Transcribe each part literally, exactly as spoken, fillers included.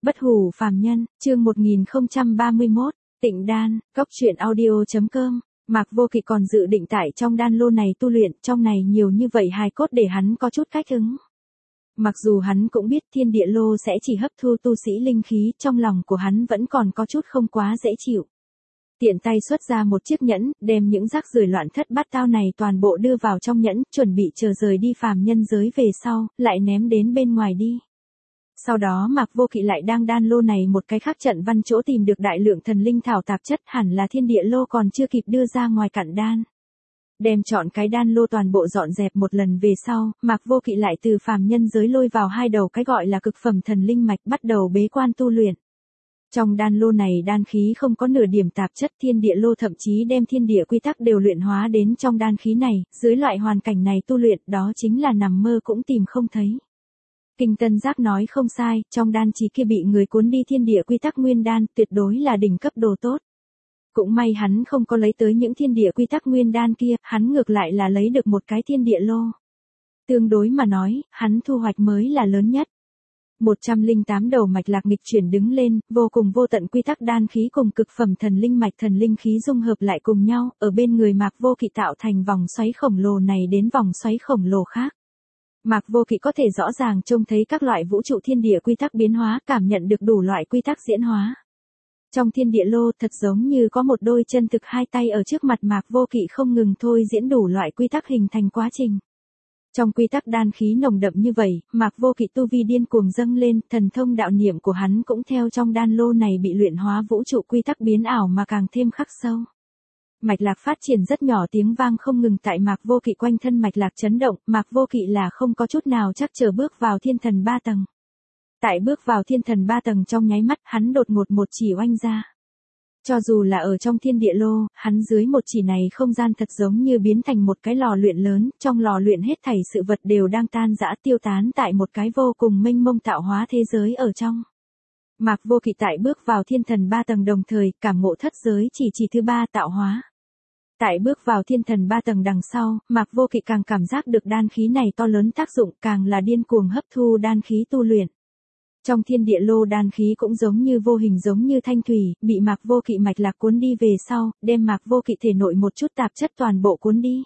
Bất hủ phàm nhân, chương một nghìn không trăm ba mươi mốt, Tịnh đan, cốc truyện audio.com. Mạc Vô Kỵ còn dự định tại trong đan lô này tu luyện, trong này nhiều như vậy hài cốt để hắn có chút cách ứng. Mặc dù hắn cũng biết thiên địa lô sẽ chỉ hấp thu tu sĩ linh khí, trong lòng của hắn vẫn còn có chút không quá dễ chịu. Tiện tay xuất ra một chiếc nhẫn, đem những rác rưởi loạn thất bát tao này toàn bộ đưa vào trong nhẫn, chuẩn bị chờ rời đi phàm nhân giới về sau, lại ném đến bên ngoài đi. Sau đó Mạc Vô Kỵ lại đang đan lô này một cái khác trận văn chỗ tìm được đại lượng thần linh thảo tạp chất, hẳn là thiên địa lô còn chưa kịp đưa ra ngoài cặn đan. Đem chọn cái đan lô toàn bộ dọn dẹp một lần về sau, Mạc Vô Kỵ lại từ phàm nhân giới lôi vào hai đầu cái gọi là cực phẩm thần linh mạch, bắt đầu bế quan tu luyện. Trong đan lô này đan khí không có nửa điểm tạp chất, thiên địa lô thậm chí đem thiên địa quy tắc đều luyện hóa đến trong đan khí này, dưới loại hoàn cảnh này tu luyện đó chính là nằm mơ cũng tìm không thấy. Kinh Tân Giác nói không sai, trong đan chí kia bị người cuốn đi thiên địa quy tắc nguyên đan, tuyệt đối là đỉnh cấp đồ tốt. Cũng may hắn không có lấy tới những thiên địa quy tắc nguyên đan kia, hắn ngược lại là lấy được một cái thiên địa lô. Tương đối mà nói, hắn thu hoạch mới là lớn nhất. một trăm lẻ tám đầu mạch lạc nghịch chuyển đứng lên, vô cùng vô tận quy tắc đan khí cùng cực phẩm thần linh mạch thần linh khí dung hợp lại cùng nhau, ở bên người Mạc Vô Kỵ tạo thành vòng xoáy khổng lồ này đến vòng xoáy khổng lồ khác. Mạc Vô Kỵ có thể rõ ràng trông thấy các loại vũ trụ thiên địa quy tắc biến hóa, cảm nhận được đủ loại quy tắc diễn hóa. Trong thiên địa lô thật giống như có một đôi chân thực hai tay ở trước mặt Mạc Vô Kỵ không ngừng thôi diễn đủ loại quy tắc hình thành quá trình. Trong quy tắc đan khí nồng đậm như vậy, Mạc Vô Kỵ tu vi điên cuồng dâng lên, thần thông đạo niệm của hắn cũng theo trong đan lô này bị luyện hóa vũ trụ quy tắc biến ảo mà càng thêm khắc sâu. Mạch lạc phát triển rất nhỏ, tiếng vang không ngừng tại Mạc Vô Kỵ quanh thân mạch lạc chấn động, Mạc Vô Kỵ là không có chút nào chắc chờ bước vào thiên thần ba tầng. Tại bước vào thiên thần ba tầng trong nháy mắt, hắn đột ngột một chỉ oanh ra. Cho dù là ở trong thiên địa lô, hắn dưới một chỉ này không gian thật giống như biến thành một cái lò luyện lớn, trong lò luyện hết thảy sự vật đều đang tan rã tiêu tán tại một cái vô cùng mênh mông tạo hóa thế giới ở trong. Mạc Vô Kỵ tại bước vào thiên thần ba tầng đồng thời, cảm ngộ thất giới chỉ chỉ thứ ba tạo hóa. Tại bước vào thiên thần ba tầng đằng sau, Mạc Vô Kỵ càng cảm giác được đan khí này to lớn tác dụng, càng là điên cuồng hấp thu đan khí tu luyện. Trong thiên địa lô đan khí cũng giống như vô hình giống như thanh thủy, bị Mạc Vô Kỵ mạch lạc cuốn đi về sau, đem Mạc Vô Kỵ thể nội một chút tạp chất toàn bộ cuốn đi.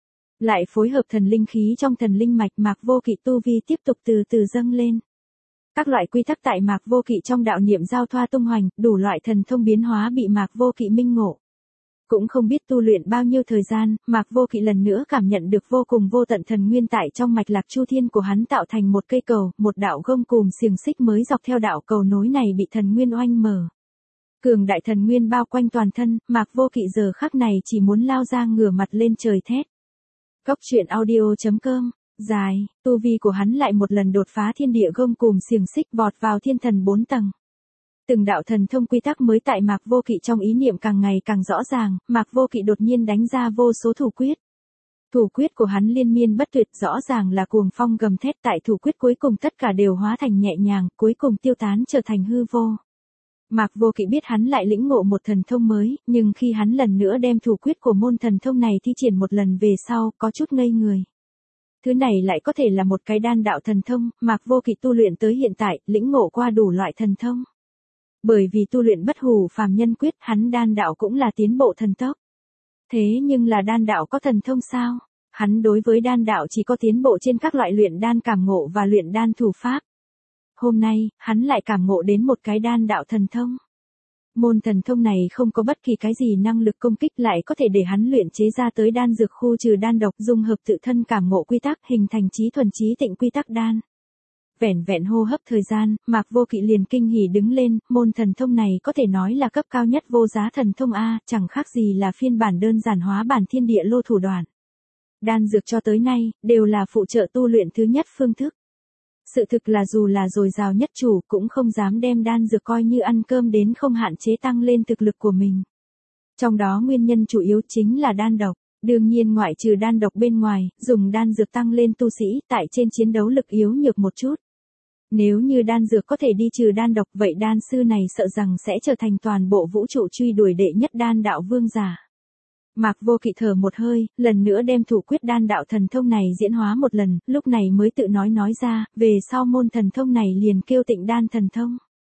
Lại phối hợp thần linh khí trong thần linh mạch, Mạc Vô Kỵ tu vi tiếp tục từ từ dâng lên. Các loại quy tắc tại Mạc Vô Kỵ trong đạo niệm giao thoa tung hoành, đủ loại thần thông biến hóa bị Mạc Vô Kỵ minh ngộ. Cũng không biết tu luyện bao nhiêu thời gian, Mạc Vô Kỵ lần nữa cảm nhận được vô cùng vô tận thần nguyên tại trong mạch lạc chu thiên của hắn tạo thành một cây cầu, một đạo gông cùm xiềng xích mới dọc theo đạo cầu nối này bị thần nguyên oanh mở. Cường đại thần nguyên bao quanh toàn thân, Mạc Vô Kỵ giờ khắc này chỉ muốn lao ra ngửa mặt lên trời thét. Cốc truyện audio.com, dài, tu vi của hắn lại một lần đột phá thiên địa gông cùm xiềng xích vọt vào thiên thần bốn tầng. Từng đạo thần thông quy tắc mới tại Mạc Vô Kỵ trong ý niệm càng ngày càng rõ ràng, Mạc Vô Kỵ đột nhiên đánh ra vô số thủ quyết. Thủ quyết của hắn liên miên bất tuyệt, rõ ràng là cuồng phong gầm thét, tại thủ quyết cuối cùng tất cả đều hóa thành nhẹ nhàng, cuối cùng tiêu tán trở thành hư vô. Mạc Vô Kỵ biết hắn lại lĩnh ngộ một thần thông mới, nhưng khi hắn lần nữa đem thủ quyết của môn thần thông này thi triển một lần về sau, có chút ngây người. Thứ này lại có thể là một cái đan đạo thần thông, Mạc Vô Kỵ tu luyện tới hiện tại, lĩnh ngộ qua đủ loại thần thông. Bởi vì tu luyện bất hủ phàm nhân quyết, hắn đan đạo cũng là tiến bộ thần tốc. Thế nhưng là đan đạo có thần thông sao? Hắn đối với đan đạo chỉ có tiến bộ trên các loại luyện đan cảm ngộ và luyện đan thủ pháp. Hôm nay, hắn lại cảm ngộ đến một cái đan đạo thần thông. Môn thần thông này không có bất kỳ cái gì năng lực công kích, lại có thể để hắn luyện chế ra tới đan dược khu trừ đan độc, dung hợp tự thân cảm ngộ quy tắc hình thành chí thuần chí tịnh quy tắc đan. Vẻn vẹn hô hấp thời gian, Mạc Vô Kỵ liền kinh hỉ đứng lên, môn thần thông này có thể nói là cấp cao nhất vô giá thần thông A, chẳng khác gì là phiên bản đơn giản hóa bản thiên địa lô thủ đoạn. Đan dược cho tới nay, đều là phụ trợ tu luyện thứ nhất phương thức. Sự thực là dù là dồi dào nhất chủ cũng không dám đem đan dược coi như ăn cơm đến không hạn chế tăng lên thực lực của mình. Trong đó nguyên nhân chủ yếu chính là đan độc. Đương nhiên ngoại trừ đan độc bên ngoài, dùng đan dược tăng lên tu sĩ tại trên chiến đấu lực yếu nhược một chút. Nếu như đan dược có thể đi trừ đan độc, vậy đan sư này sợ rằng sẽ trở thành toàn bộ vũ trụ truy đuổi đệ nhất đan đạo vương giả. Mạc Vô Kỵ thở một hơi, lần nữa đem thủ quyết đan đạo thần thông này diễn hóa một lần, lúc này mới tự nói nói ra, về sau môn thần thông này liền kêu Tịnh đan thần thông.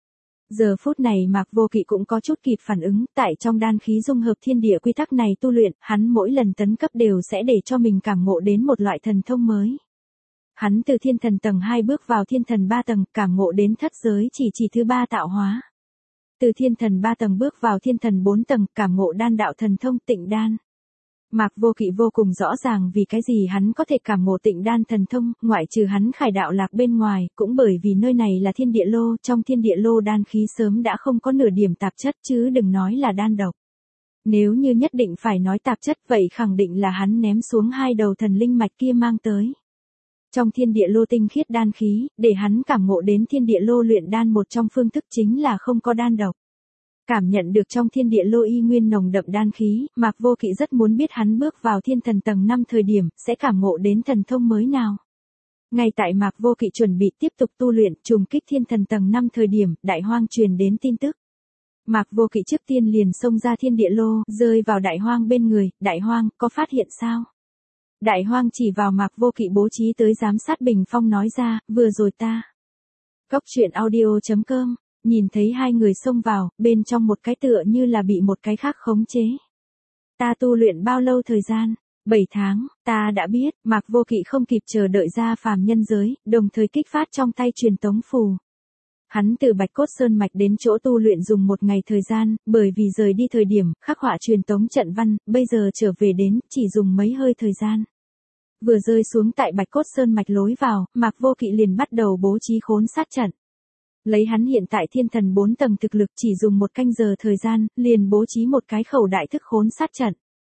Giờ phút này Mạc Vô Kỵ cũng có chút kịp phản ứng, tại trong đan khí dung hợp thiên địa quy tắc này tu luyện, hắn mỗi lần tấn cấp đều sẽ để cho mình cảm ngộ đến một loại thần thông mới. Hắn từ thiên thần tầng hai bước vào thiên thần ba tầng, cảm ngộ đến thất giới chỉ chỉ thứ ba tạo hóa. Từ thiên thần ba tầng bước vào thiên thần bốn tầng, cảm ngộ đan đạo thần thông tịnh đan. Mạc Vô Kỵ vô cùng rõ ràng vì cái gì hắn có thể cảm ngộ tịnh đan thần thông, ngoại trừ hắn khải đạo lạc bên ngoài, cũng bởi vì nơi này là thiên địa lô, trong thiên địa lô đan khí sớm đã không có nửa điểm tạp chất chứ đừng nói là đan độc. Nếu như nhất định phải nói tạp chất vậy khẳng định là hắn ném xuống hai đầu thần linh mạch kia mang tới. Trong thiên địa lô tinh khiết đan khí, để hắn cảm ngộ đến thiên địa lô luyện đan một trong phương thức chính là không có đan độc. Cảm nhận được trong thiên địa lô y nguyên nồng đậm đan khí, Mạc Vô Kỵ rất muốn biết hắn bước vào thiên thần tầng năm thời điểm, sẽ cảm ngộ đến thần thông mới nào. Ngay tại Mạc Vô Kỵ chuẩn bị tiếp tục tu luyện, trùng kích thiên thần tầng năm thời điểm, Đại Hoang truyền đến tin tức. Mạc Vô Kỵ trước tiên liền xông ra thiên địa lô, rơi vào Đại Hoang bên người, Đại Hoang, có phát hiện sao? Đại Hoang chỉ vào Mạc Vô Kỵ bố trí tới giám sát bình phong nói ra, vừa rồi ta. Cốc truyện audio chấm com, nhìn thấy hai người xông vào, bên trong một cái tựa như là bị một cái khác khống chế. Ta tu luyện bao lâu thời gian? bảy tháng, ta đã biết, Mạc Vô Kỵ không kịp chờ đợi ra phàm nhân giới, đồng thời kích phát trong tay truyền tống phù. Hắn từ Bạch Cốt Sơn Mạch đến chỗ tu luyện dùng một ngày thời gian, bởi vì rời đi thời điểm, khắc họa truyền tống trận văn, bây giờ trở về đến, chỉ dùng mấy hơi thời gian. Vừa rơi xuống tại Bạch Cốt Sơn Mạch lối vào, Mạc Vô Kỵ liền bắt đầu bố trí khốn sát trận. Lấy hắn hiện tại thiên thần bốn tầng thực lực chỉ dùng một canh giờ thời gian, liền bố trí một cái khẩu đại thức khốn sát trận.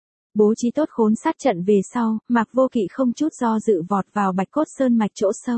Bố trí tốt khốn sát trận về sau, Mạc Vô Kỵ không chút do dự vọt vào Bạch Cốt Sơn Mạch chỗ sâu.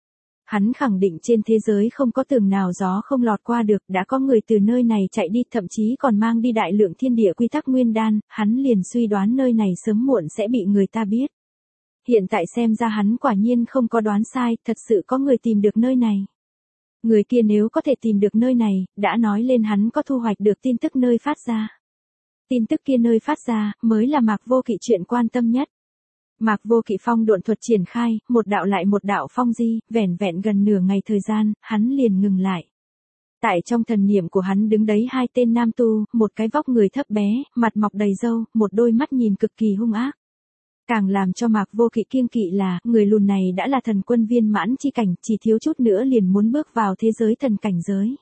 Hắn khẳng định trên thế giới không có tường nào gió không lọt qua được, đã có người từ nơi này chạy đi, thậm chí còn mang đi đại lượng thiên địa quy tắc nguyên đan, hắn liền suy đoán nơi này sớm muộn sẽ bị người ta biết. Hiện tại xem ra hắn quả nhiên không có đoán sai, thật sự có người tìm được nơi này. Người kia nếu có thể tìm được nơi này, đã nói lên hắn có thu hoạch được tin tức nơi phát ra. Tin tức kia nơi phát ra, mới là Mạc Vô Kỵ chuyện quan tâm nhất. Mạc Vô Kỵ phong độn thuật triển khai, một đạo lại một đạo phong di, vẻn vẹn gần nửa ngày thời gian, hắn liền ngừng lại. Tại trong thần niệm của hắn đứng đấy hai tên nam tu, một cái vóc người thấp bé, mặt mọc đầy râu, một đôi mắt nhìn cực kỳ hung ác. Càng làm cho Mạc Vô Kỵ kiêng kỵ là, người lùn này đã là thần quân viên mãn chi cảnh, chỉ thiếu chút nữa liền muốn bước vào thế giới thần cảnh giới.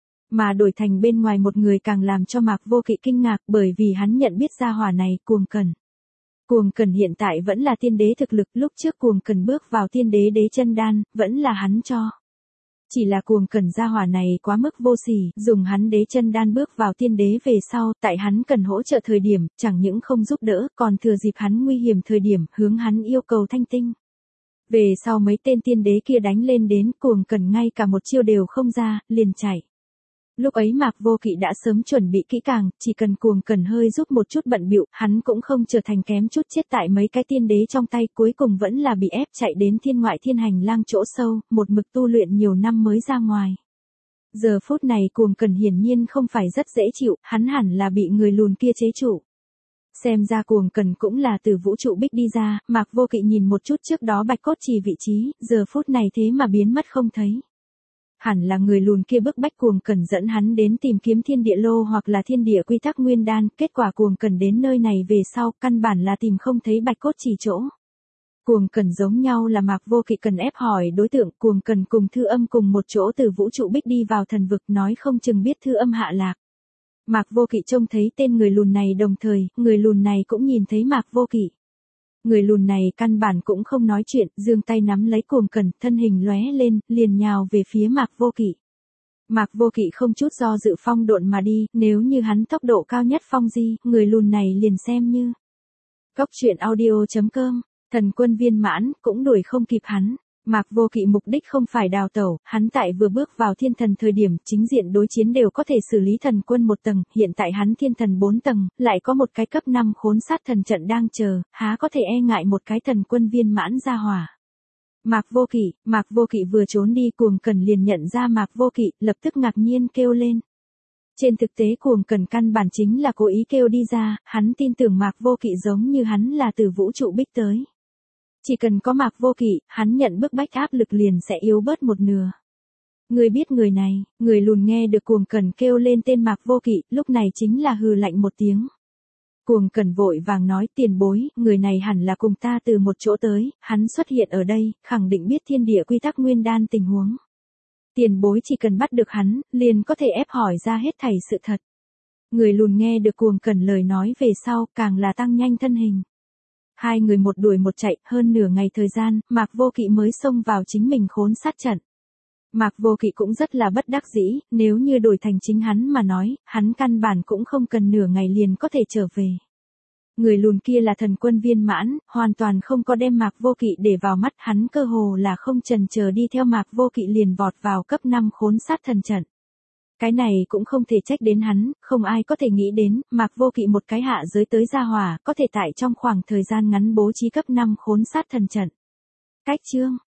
Mà đổi thành bên ngoài một người càng làm cho Mạc Vô Kỵ kinh ngạc, bởi vì hắn nhận biết ra hỏa này, Cuồng Cẩn. Cuồng Cẩn hiện tại vẫn là tiên đế thực lực, lúc trước Cuồng Cẩn bước vào tiên đế đế chân đan, vẫn là hắn cho. Chỉ là Cuồng Cẩn gia hỏa này quá mức vô sỉ, dùng hắn đế chân đan bước vào tiên đế về sau, tại hắn cần hỗ trợ thời điểm, chẳng những không giúp đỡ, còn thừa dịp hắn nguy hiểm thời điểm, hướng hắn yêu cầu thanh tinh. Về sau mấy tên tiên đế kia đánh lên đến, Cuồng Cẩn ngay cả một chiêu đều không ra, liền chạy. Lúc ấy Mạc Vô Kỵ đã sớm chuẩn bị kỹ càng, chỉ cần Cuồng Cẩn hơi giúp một chút bận bịu, hắn cũng không trở thành kém chút chết tại mấy cái tiên đế trong tay, cuối cùng vẫn là bị ép chạy đến thiên ngoại thiên hành lang chỗ sâu, một mực tu luyện nhiều năm mới ra ngoài. Giờ phút này Cuồng Cẩn hiển nhiên không phải rất dễ chịu, hắn hẳn là bị người lùn kia chế trụ. Xem ra Cuồng Cẩn cũng là từ vũ trụ bích đi ra, Mạc Vô Kỵ nhìn một chút trước đó Bạch Cốt Trì vị trí, giờ phút này thế mà biến mất không thấy. Hẳn là người lùn kia bức bách Cuồng Cẩn dẫn hắn đến tìm kiếm thiên địa lô hoặc là thiên địa quy tắc nguyên đan, kết quả Cuồng Cẩn đến nơi này về sau, căn bản là tìm không thấy Bạch Cốt Trì chỗ. Cuồng Cẩn giống nhau là Mạc Vô Kỵ cần ép hỏi đối tượng, Cuồng Cẩn cùng Thư Âm cùng một chỗ từ vũ trụ bích đi vào thần vực, nói không chừng biết Thư Âm hạ lạc. Mạc Vô Kỵ trông thấy tên người lùn này đồng thời, người lùn này cũng nhìn thấy Mạc Vô Kỵ. Người lùn này căn bản cũng không nói chuyện, giương tay nắm lấy Cuồng Cẩn, thân hình lóe lên, liền nhào về phía Mạc Vô Kỵ. Mạc Vô Kỵ không chút do dự phong độn mà đi, nếu như hắn tốc độ cao nhất phong di, người lùn này liền xem như. Cốc truyện audio chấm com, thần quân viên mãn, cũng đuổi không kịp hắn. Mạc Vô Kỵ mục đích không phải đào tẩu, hắn tại vừa bước vào thiên thần thời điểm, chính diện đối chiến đều có thể xử lý thần quân một tầng, hiện tại hắn thiên thần bốn tầng, lại có một cái cấp năm khốn sát thần trận đang chờ, há có thể e ngại một cái thần quân viên mãn ra hỏa. Mạc Vô Kỵ, Mạc Vô Kỵ vừa trốn đi, Cuồng Cẩn liền nhận ra Mạc Vô Kỵ, lập tức ngạc nhiên kêu lên. Trên thực tế Cuồng Cẩn căn bản chính là cố ý kêu đi ra, hắn tin tưởng Mạc Vô Kỵ giống như hắn là từ vũ trụ bích tới. Chỉ cần có Mạc Vô Kỵ, hắn nhận bức bách áp lực liền sẽ yếu bớt một nửa. Ngươi biết người này, người lùn nghe được Cuồng Cẩn kêu lên tên Mạc Vô Kỵ, lúc này chính là hừ lạnh một tiếng. Cuồng Cẩn vội vàng nói tiền bối, người này hẳn là cùng ta từ một chỗ tới, hắn xuất hiện ở đây, khẳng định biết thiên địa quy tắc nguyên đan tình huống. Tiền bối chỉ cần bắt được hắn, liền có thể ép hỏi ra hết thảy sự thật. Người lùn nghe được Cuồng Cẩn lời nói về sau, càng là tăng nhanh thân hình. Hai người một đuổi một chạy, hơn nửa ngày thời gian, Mạc Vô Kỵ mới xông vào chính mình khốn sát trận. Mạc Vô Kỵ cũng rất là bất đắc dĩ, nếu như đổi thành chính hắn mà nói, hắn căn bản cũng không cần nửa ngày liền có thể trở về. Người lùn kia là thần quân viên mãn, hoàn toàn không có đem Mạc Vô Kỵ để vào mắt, hắn cơ hồ là không chần chờ đi theo Mạc Vô Kỵ liền vọt vào cấp năm khốn sát thần trận. Cái này cũng không thể trách đến hắn, không ai có thể nghĩ đến, Mạc Vô Kỵ một cái hạ giới tới gia hỏa, có thể tại trong khoảng thời gian ngắn bố trí cấp năm khốn sát thần trận. Cách chương